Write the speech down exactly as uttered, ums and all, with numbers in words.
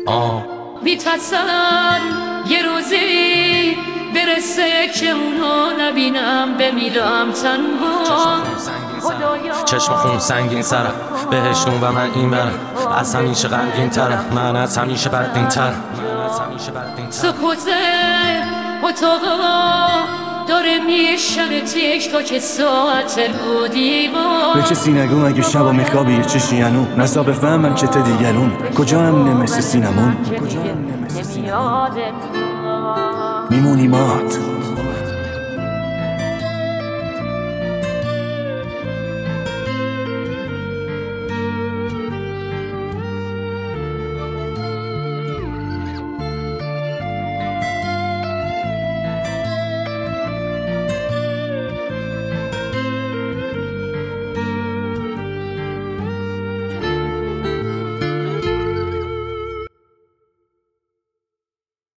آه میترسم یه روزی برسه که اونو نبینم، بمیرم تنها. چشم خون سنگین سرم بهشتون و من این برم، از همیشه غمگین ترم، من از همیشه بدبین ترم. سکوته اتاقا داره میشنه تک تا که ساعت رو دیوار. به کسی نگو مگه شبا میخوابی یه چشی انو نزا بفهمم که تا دیگرون کجا هم نمسه سینمون میمونی مات